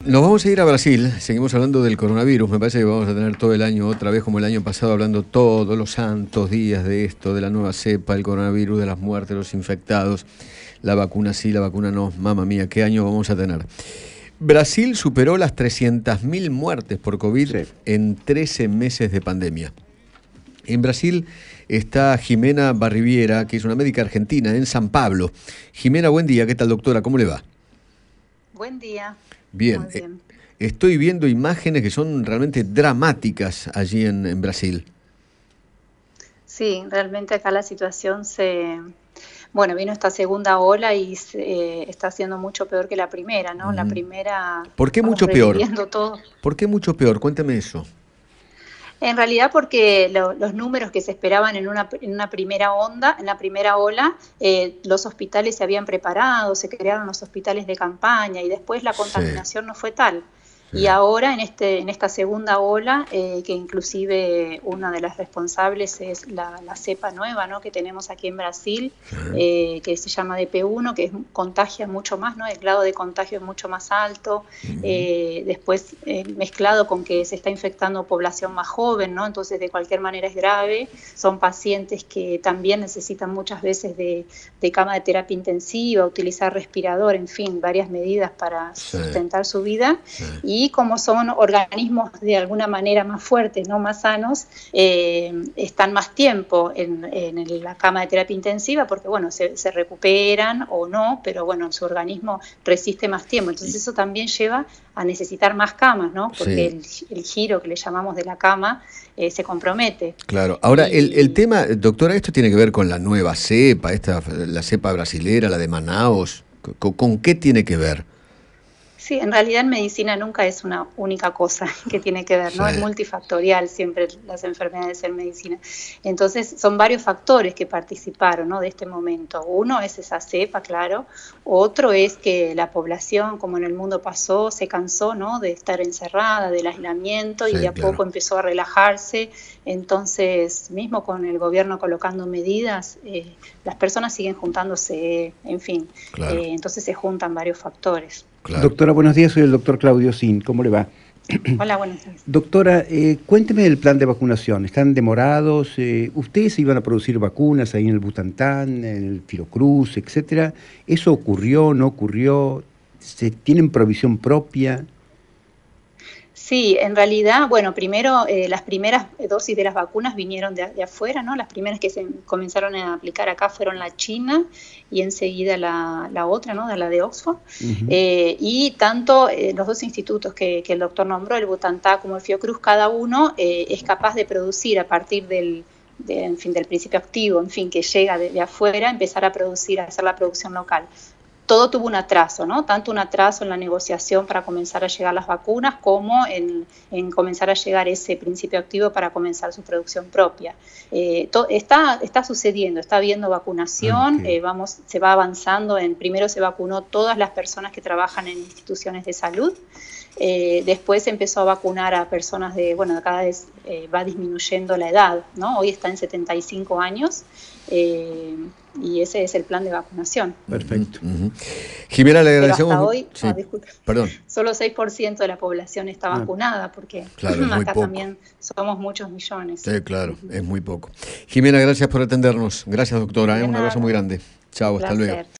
Nos vamos a ir a Brasil, seguimos hablando del coronavirus, me parece que vamos a tener todo el año otra vez como el año pasado hablando todos los santos días de esto, de la nueva cepa, el coronavirus, de las muertes, los infectados, la vacuna sí, la vacuna no, mamma mía, ¿qué año vamos a tener? Brasil superó las 300.000 muertes por COVID en 13 meses de pandemia. En Brasil está Jimena Barriviera, que es una médica argentina en San Pablo. Jimena, buen día, ¿qué tal doctora? ¿Cómo le va? Buen día. Bien, Muy bien. estoy viendo imágenes que son realmente dramáticas allí en Brasil. Sí, realmente acá la situación bueno, vino esta segunda ola y está siendo mucho peor que la primera, ¿no? La primera ¿Por qué estamos mucho peor? reviviendo todo. ¿Por qué mucho peor? Cuéntame eso. En realidad porque los números que se esperaban en una primera onda, en la primera ola, los hospitales se habían preparado, se crearon los hospitales de campaña y después la Sí, contaminación no fue tal. sí, Y ahora en esta segunda ola, que inclusive una de las responsables es la cepa nueva, ¿no?, que tenemos aquí en Brasil, sí. que se llama DP1, que contagia mucho más, ¿no? El grado de contagio es mucho más alto. Después mezclado con que se está infectando población más joven, ¿no? Entonces de cualquier manera es grave. Son pacientes que también necesitan muchas veces de cama de terapia intensiva, utilizar respirador, en fin, varias medidas para Sí, sustentar su vida. sí. Y como son organismos de alguna manera más fuertes, no más sanos, están más tiempo en la cama de terapia intensiva porque, bueno, se recuperan o no, pero bueno, su organismo resiste más tiempo. Entonces eso también lleva a necesitar más camas, ¿no? Porque Sí, el giro que le llamamos de la cama se compromete. claro. Ahora, el Y tema, doctora, esto tiene que ver con la nueva cepa, la cepa brasilera, la de Manaus. ¿Con qué tiene que ver? sí, en realidad en medicina nunca es una única cosa que tiene que ver, Sí, ¿no? Es multifactorial siempre las enfermedades en medicina. Entonces son varios factores que participaron, ¿no?, de este momento. Uno es esa cepa, claro. Otro es que la población, como en el mundo pasó, se cansó, ¿no?, de estar encerrada, del aislamiento y sí, de a claro. poco empezó a relajarse. Entonces, mismo con el gobierno colocando medidas, las personas siguen juntándose, en fin. Claro, Entonces se juntan varios factores. claro. Doctora, buenos días, soy el doctor Claudio Sin, ¿cómo le va? Hola, buenos días. Doctora, cuénteme del plan de vacunación. ¿Están demorados? ¿Ustedes iban a producir vacunas ahí en el Butantan, en el Fiocruz, etcétera? ¿Eso ocurrió, no ocurrió? ¿Tienen provisión propia? Sí, en realidad, bueno, primero las primeras dosis de las vacunas vinieron de afuera, ¿no? Las primeras que se comenzaron a aplicar acá fueron la China y enseguida la otra, ¿no?, de la de Oxford. Ujú. Y tanto los dos institutos que el doctor nombró, el Butantan como el Fiocruz, cada uno es capaz de producir a partir en fin, del principio activo, en fin, que llega de afuera, empezar a producir, a hacer la producción local. Todo tuvo un atraso, ¿no? Tanto un atraso en la negociación para comenzar a llegar las vacunas como en comenzar a llegar ese principio activo para comenzar su producción propia. Está sucediendo, está habiendo Ah, vacunación, ok. se va avanzando. Primero se vacunó todas las personas que trabajan en instituciones de salud. Después se empezó a vacunar a personas bueno, cada vez va disminuyendo la edad, ¿no? Hoy está en 75 años y ese es el plan de vacunación. Perfecto. Ujú. Jimena, le Pero agradecemos hasta mucho. hoy, Sí, disculpe, perdón. solo 6% de la población está Ah, vacunada porque Claro, es muy acá poco. también somos muchos millones. Sí, claro, Ujú. es muy poco. Jimena, gracias por atendernos. Gracias, doctora, ¿eh? De Un abrazo muy nada, grande. un Chao, hasta luego. placer.